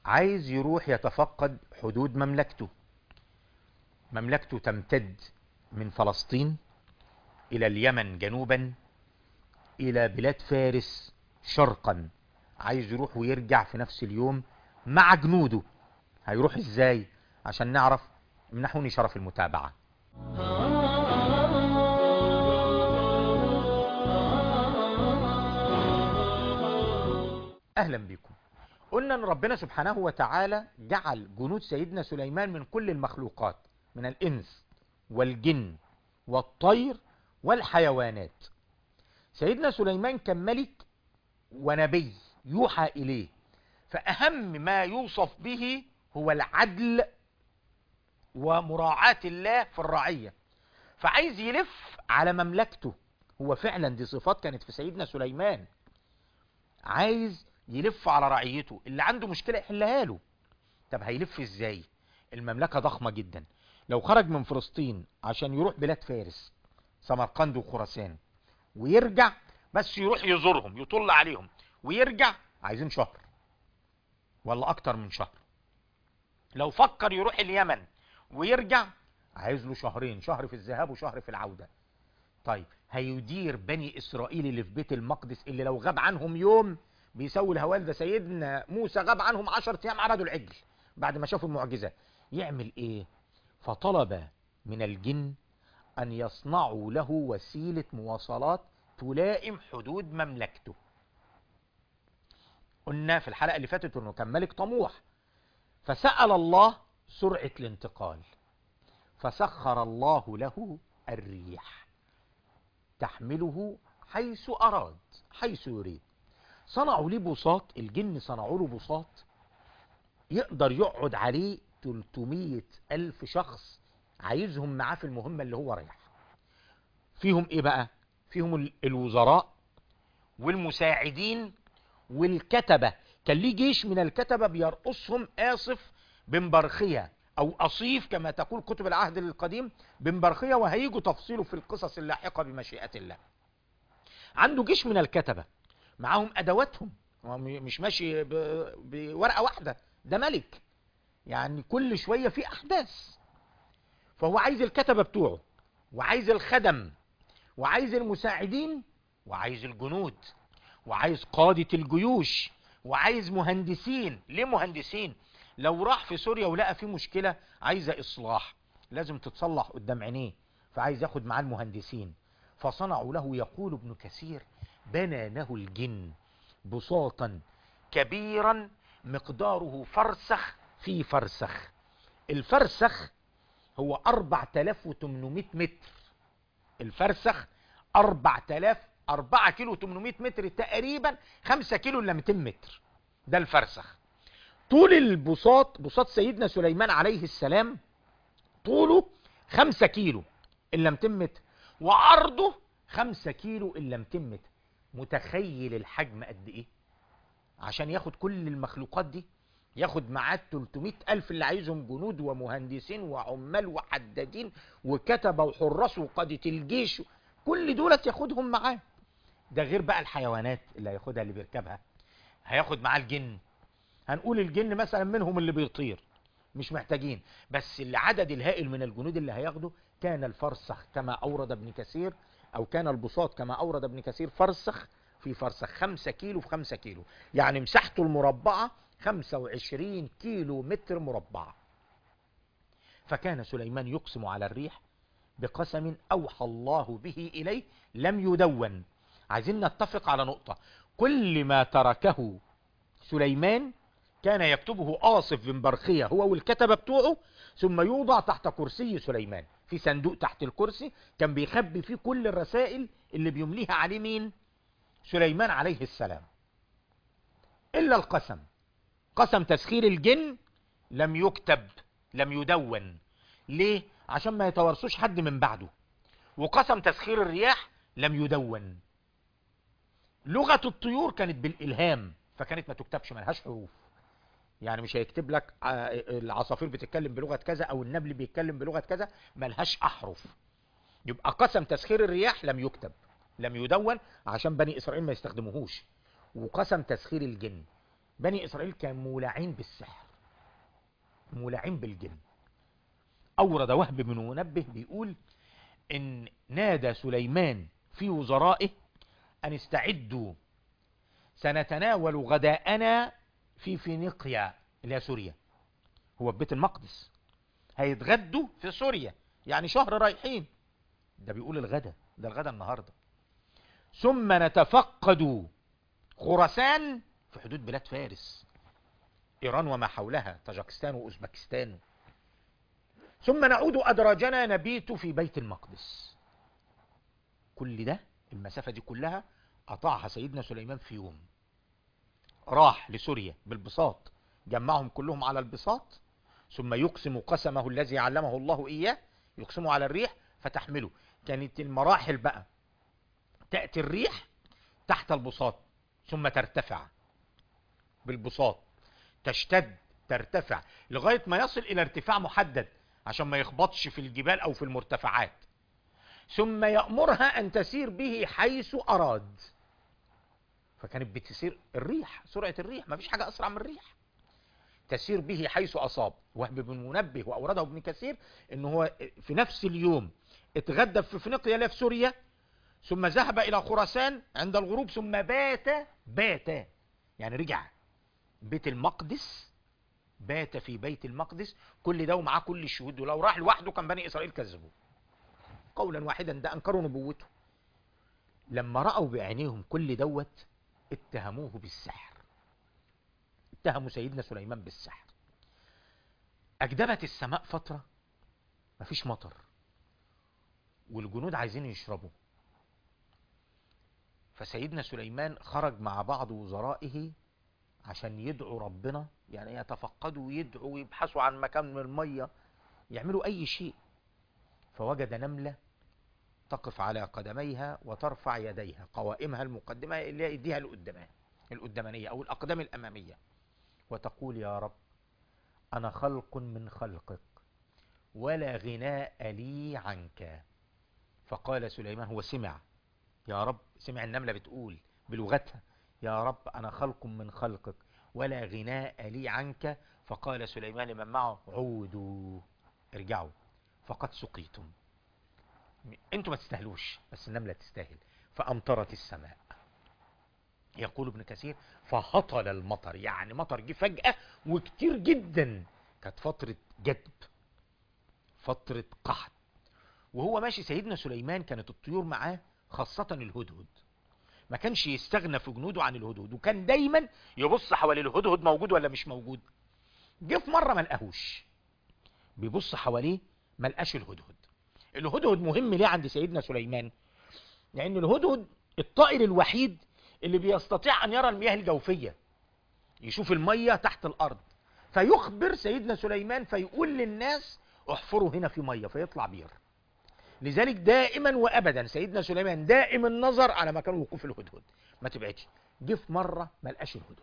عايز يروح يتفقد حدود مملكته. مملكته تمتد من فلسطين إلى اليمن جنوبا إلى بلاد فارس شرقا. عايز يروح ويرجع في نفس اليوم مع جنوده. هيروح ازاي؟ عشان نعرف منحوني شرف المتابعة. أهلا بكم. قلنا أن ربنا سبحانه وتعالى جعل جنود سيدنا سليمان من كل المخلوقات، من الإنس والجن والطير والحيوانات. سيدنا سليمان كان ملك ونبي يوحى إليه، فأهم ما يوصف به هو العدل ومراعاة الله في الرعية. فعايز يلف على مملكته. هو فعلا دي صفات كانت في سيدنا سليمان. عايز يلف على رعيته، اللي عنده مشكلة يحلها له. طب هيلف ازاي؟ المملكة ضخمة جدا. لو خرج من فلسطين عشان يروح بلاد فارس سمرقند وخراسان ويرجع، بس يروح يزورهم يطل عليهم ويرجع، عايزين شهر ولا اكتر من شهر. لو فكر يروح اليمن ويرجع، عايز له شهرين، شهر في الذهاب وشهر في العودة. طيب هيدير بني اسرائيل اللي في بيت المقدس اللي لو غاب عنهم يوم بيسوي الهوال. ده سيدنا موسى غاب عنهم 10 ايام عبدوا العجل بعد ما شافوا المعجزة. يعمل ايه؟ فطلب من الجن ان يصنعوا له وسيلة مواصلات تلائم حدود مملكته. قلنا في الحلقة اللي فاتت انه كان ملك طموح، فسأل الله سرعة الانتقال، فسخر الله له الريح تحمله حيث أراد، حيث يريد. صنعوا ليه بساط، الجن صنعوا له بساط يقدر يقعد عليه 300 ألف شخص عايزهم معاه في المهمة اللي هو رايح. فيهم ايه بقى؟ فيهم الوزراء والمساعدين والكتبة. كان ليه جيش من الكتبة بيرقصهم آصف بن برخية أو أصيف كما تقول كتب العهد القديم بن برخية، وهيجوا تفصيله في القصص اللاحقة بمشيئة الله. عنده جيش من الكتبة معاهم أدواتهم، هو مش ماشي بورقة واحدة، ده ملك يعني كل شوية في أحداث. فهو عايز الكتبة بتوعه وعايز الخدم وعايز المساعدين وعايز الجنود وعايز قادة الجيوش وعايز مهندسين. ليه مهندسين؟ لو راح في سوريا ولقى فيه مشكلة عايزة إصلاح لازم تتصلح قدام عينيه، فعايز ياخد معاه المهندسين. فصنعوا له، يقول ابن كثير، بنى له الجن بساطا كبيرا مقداره فرسخ في فرسخ. الفرسخ هو 4800 متر. الفرسخ 4000، 4 كيلو 800 متر تقريبا، 5 كيلو الا 200 متر. ده الفرسخ. طول البساط، بساط سيدنا سليمان عليه السلام، طوله 5 كيلو الا 200 متر، وعرضه 5 كيلو الا 200 متر. متخيل الحجم قد ايه؟ عشان ياخد كل المخلوقات دي، ياخد معاه 300 ألف اللي عايزهم جنود ومهندسين وعمال وحدادين وكتبة وحراس وقادة الجيش، كل دولت ياخدهم معاه. ده غير بقى الحيوانات اللي هياخدها اللي بيركبها. هياخد معاه الجن، هنقول الجن مثلا منهم اللي بيطير مش محتاجين، بس العدد الهائل من الجنود اللي هياخده كان الفرسخ كما أورد ابن كثير، أو كان البساط كما أورد ابن كثير فرسخ في فرسخ، 5 كيلو في 5 كيلو، يعني مساحته المربعة 25 كيلو متر مربع. فكان سليمان يقسم على الريح بقسم أوحى الله به إليه لم يدون. عايزين نتفق على نقطة، كل ما تركه سليمان كان يكتبه آصف بن برخية هو والكتبة بتوعه، ثم يوضع تحت كرسي سليمان في صندوق تحت الكرسي، كان بيخبي فيه كل الرسائل اللي بيمليها عليه مين؟ سليمان عليه السلام. إلا القسم، قسم تسخير الجن لم يكتب، لم يدون. ليه؟ عشان ما يتورثوش حد من بعده. وقسم تسخير الرياح لم يدون. لغة الطيور كانت بالإلهام، فكانت ما تكتبش، ملهاش حروف. يعني مش هيكتب لك العصافير بتتكلم بلغة كذا او النبل بيتكلم بلغة كذا، ملهاش احرف. يبقى قسم تسخير الرياح لم يكتب، لم يدون، عشان بني اسرائيل ما يستخدموهوش. وقسم تسخير الجن بني إسرائيل كانوا مولعين بالسحر، مولعين بالجن. أورد وهب بن منبه بيقول إن نادى سليمان في وزرائه أن استعدوا سنتناول غداءنا في فينيقيا اللي هي سوريا، هو في بيت المقدس، هيتغدوا في سوريا، يعني شهر رايحين. ده بيقول الغدا، ده الغدا النهاردة. ثم نتفقد خراسان في حدود بلاد فارس، إيران وما حولها، طاجكستان وأوزبكستان. ثم نعود أدراجنا نبيت في بيت المقدس. كل ده، المسافة دي كلها قطعها سيدنا سليمان في يوم. راح لسوريا بالبساط، جمعهم كلهم على البساط، ثم يقسم قسمه الذي علمه الله إياه، يقسمه على الريح فتحمله. كانت المراحل بقى، تأتي الريح تحت البساط ثم ترتفع بالبساط، تشتد ترتفع لغاية ما يصل إلى ارتفاع محدد عشان ما يخبطش في الجبال أو في المرتفعات، ثم يأمرها أن تسير به حيث أراد. فكانت بتسير الريح، سرعة الريح، ما فيش حاجة أسرع من الريح، تسير به حيث أصاب. وهب بن منبه وأورده ابن كثير إنه هو في نفس اليوم اتغدى في فينيقيا اللي في سوريا، ثم ذهب إلى خراسان عند الغروب، ثم بات يعني رجع بيت المقدس، بات في بيت المقدس. كل ده ومعاه كل الشهود، ولو راح لوحده كان بني إسرائيل كذبوه قولا واحدا، ده أنكروا نبوته. لما رأوا بعينيهم كل دوت اتهموه بالسحر، اتهموا سيدنا سليمان بالسحر. أجدبت السماء فترة مفيش مطر، والجنود عايزين يشربوا. فسيدنا سليمان خرج مع بعض وزرائه عشان يدعوا ربنا، يعني يتفقدوا ويدعوا ويبحثوا عن مكان من المية، يعملوا أي شيء. فوجد نملة تقف على قدميها وترفع يديها، قوائمها المقدمة اللي هي ايديها القدامانية أو الأقدام الأمامية، وتقول: يا رب أنا خلق من خلقك ولا غناء لي عنك. فقال سليمان، هو سمع يا رب، سمع النملة بتقول بلغتها: يا رب أنا خلق من خلقك ولا غناء لي عنك. فقال سليمان لمن معه: عودوا، ارجعوا، فقد سقيتم، انتم ما تستاهلوش بس النملة تستاهل. فأمطرت السماء. يقول ابن كثير: فهطل المطر، يعني مطر جه فجأة وكتير جدا. كانت فترة جدب، فترة قحط. وهو ماشي سيدنا سليمان كانت الطيور معاه، خاصة الهدهد، ما كانش يستغنى في جنوده عن الهدهد، وكان دايما يبص حوالي الهدهد موجود ولا مش موجود. جه في مرة ما لقاهوش، بيبص حواليه ما لقاش الهدهد. الهدهد مهم ليه عند سيدنا سليمان؟ لأن الهدهد الطائر الوحيد اللي بيستطيع أن يرى المياه الجوفية، يشوف المية تحت الأرض، فيخبر سيدنا سليمان فيقول للناس: احفروا هنا في مية، فيطلع بير. لذلك دائما وأبدا سيدنا سليمان دائم النظر على مكان وقوف الهدهد، ما تبعدش. جه في مرة ما لقاش الهدهد،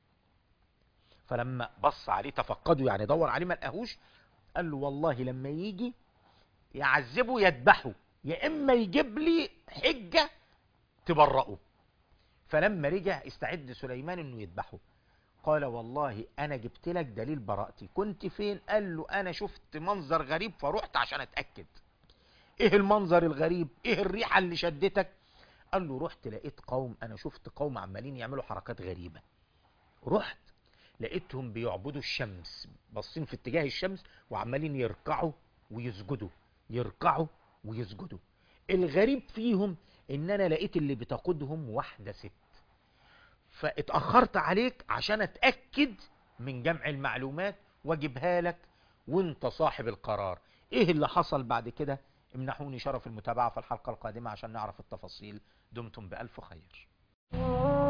فلما بص عليه تفقده، يعني دور عليه ما لقاهوش، قال له: والله لما يجي يعذبه يذبحه، يا إما يجيب لي حجة تبرئه. فلما رجع استعد سليمان انه يذبحه. قال: والله انا جبت لك دليل براءتي. كنت فين؟ قال له: انا شفت منظر غريب فروحت عشان اتأكد. ايه المنظر الغريب؟ ايه الريحة اللي شدتك؟ قال له: رحت لقيت قوم، انا شفت قوم عمالين يعملوا حركات غريبة. رحت لقيتهم بيعبدوا الشمس، باصين في اتجاه الشمس وعمالين يركعوا ويسجدوا، يركعوا ويسجدوا. الغريب فيهم ان انا لقيت اللي بتقودهم واحدة ست، فاتأخرت عليك عشان اتأكد من جمع المعلومات واجيبها لك وانت صاحب القرار. ايه اللي حصل بعد كده؟ امنحوني شرف المتابعة في الحلقة القادمة عشان نعرف التفاصيل. دمتم بألف خير.